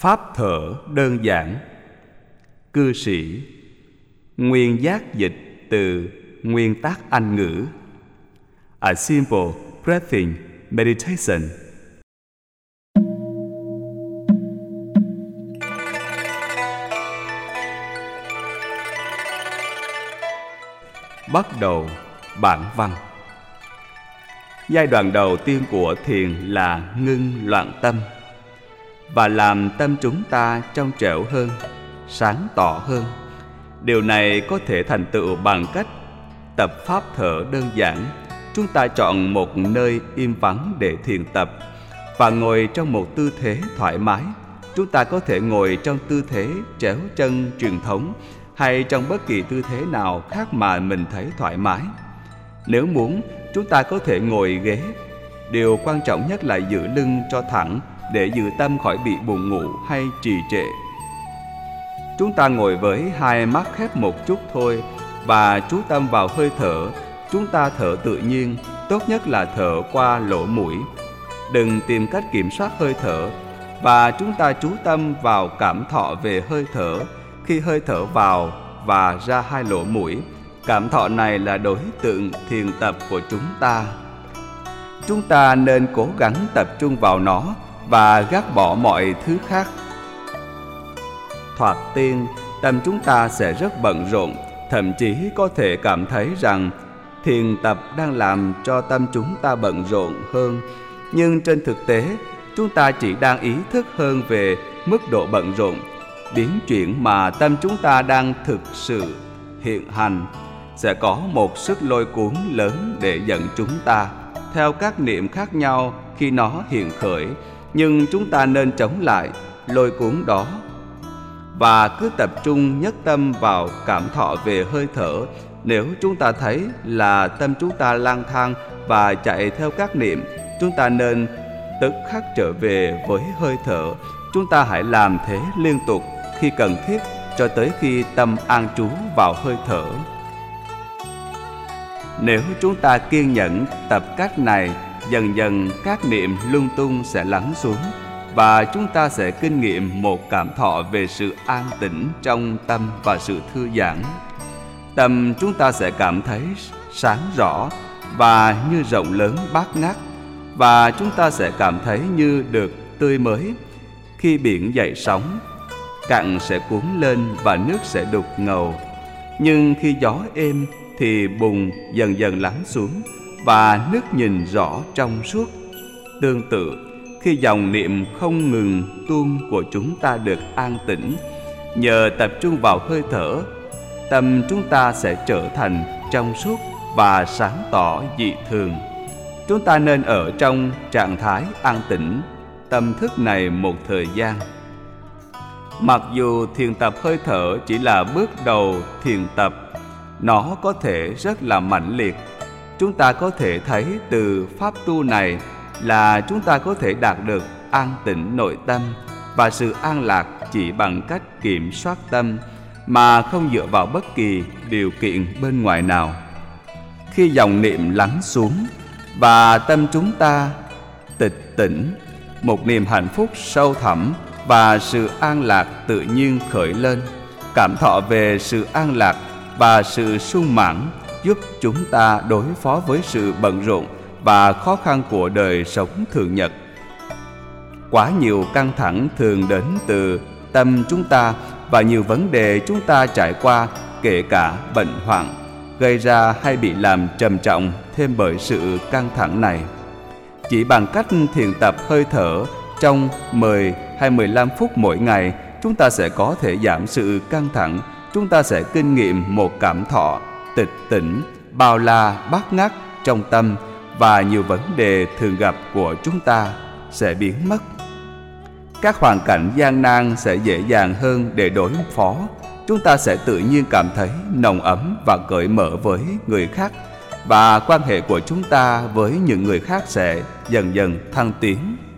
Pháp thở đơn giản. Cư sĩ. Nguyên giác dịch từ nguyên tác Anh ngữ. A simple breathing meditation. Bắt đầu bản văn. Giai đoạn đầu tiên của thiền là ngưng loạn tâm và làm tâm chúng ta trong trẻo hơn, sáng tỏ hơn. Điều này có thể thành tựu bằng cách tập pháp thở đơn giản. Chúng ta chọn một nơi im vắng để thiền tập và ngồi trong một tư thế thoải mái. Chúng ta có thể ngồi trong tư thế chéo chân truyền thống hay trong bất kỳ tư thế nào khác mà mình thấy thoải mái. Nếu muốn, chúng ta có thể ngồi ghế. Điều quan trọng nhất là giữ lưng cho thẳng để giữ tâm khỏi bị buồn ngủ hay trì trệ. Chúng ta ngồi với hai mắt khép một chút thôi và chú tâm vào hơi thở. Chúng ta thở tự nhiên, tốt nhất là thở qua lỗ mũi. Đừng tìm cách kiểm soát hơi thở và chúng ta chú tâm vào cảm thọ về hơi thở khi hơi thở vào và ra hai lỗ mũi. Cảm thọ này là đối tượng thiền tập của chúng ta. Chúng ta nên cố gắng tập trung vào nó và gác bỏ mọi thứ khác. Thoạt tiên, tâm chúng ta sẽ rất bận rộn, thậm chí có thể cảm thấy rằng thiền tập đang làm cho tâm chúng ta bận rộn hơn. Nhưng trên thực tế, chúng ta chỉ đang ý thức hơn về mức độ bận rộn, biến chuyển mà tâm chúng ta đang thực sự hiện hành. Sẽ có một sức lôi cuốn lớn để dẫn chúng ta theo các niệm khác nhau khi nó hiện khởi. Nhưng chúng ta nên chống lại lôi cuốn đó và cứ tập trung nhất tâm vào cảm thọ về hơi thở. Nếu chúng ta thấy là tâm chúng ta lang thang và chạy theo các niệm, chúng ta nên tức khắc trở về với hơi thở. Chúng ta hãy làm thế liên tục khi cần thiết cho tới khi tâm an trú vào hơi thở. Nếu chúng ta kiên nhẫn tập cách này, dần dần các niệm lung tung sẽ lắng xuống và chúng ta sẽ kinh nghiệm một cảm thọ về sự an tĩnh trong tâm và sự thư giãn. Tâm chúng ta sẽ cảm thấy sáng rõ và như rộng lớn bát ngát, và chúng ta sẽ cảm thấy như được tươi mới. Khi biển dậy sóng, cạn sẽ cuốn lên và nước sẽ đục ngầu. Nhưng khi gió êm thì bùn dần dần lắng xuống và nước nhìn rõ trong suốt. Tương tự, khi dòng niệm không ngừng tuôn của chúng ta được an tĩnh, nhờ tập trung vào hơi thở, tâm chúng ta sẽ trở thành trong suốt và sáng tỏ dị thường. Chúng ta nên ở trong trạng thái an tĩnh, tâm thức này một thời gian. Mặc dù thiền tập hơi thở chỉ là bước đầu thiền tập, nó có thể rất là mãnh liệt. Chúng ta có thể thấy từ pháp tu này là chúng ta có thể đạt được an tĩnh nội tâm và sự an lạc chỉ bằng cách kiểm soát tâm mà không dựa vào bất kỳ điều kiện bên ngoài nào. Khi dòng niệm lắng xuống và tâm chúng ta tịch tỉnh, một niềm hạnh phúc sâu thẳm và sự an lạc tự nhiên khởi lên. Cảm thọ về sự an lạc và sự sung mãn giúp chúng ta đối phó với sự bận rộn và khó khăn của đời sống thường nhật. Quá nhiều căng thẳng thường đến từ tâm chúng ta và nhiều vấn đề chúng ta trải qua, kể cả bệnh hoạn, gây ra hay bị làm trầm trọng thêm bởi sự căng thẳng này. Chỉ bằng cách thiền tập hơi thở trong 10 hay 15 phút mỗi ngày, chúng ta sẽ có thể giảm sự căng thẳng. Chúng ta sẽ kinh nghiệm một cảm thọ tịch tỉnh, bao la, bát ngát trong tâm, và nhiều vấn đề thường gặp của chúng ta sẽ biến mất. Các hoàn cảnh gian nan sẽ dễ dàng hơn để đối phó. Chúng ta sẽ tự nhiên cảm thấy nồng ấm và cởi mở với người khác, và quan hệ của chúng ta với những người khác sẽ dần dần thăng tiến.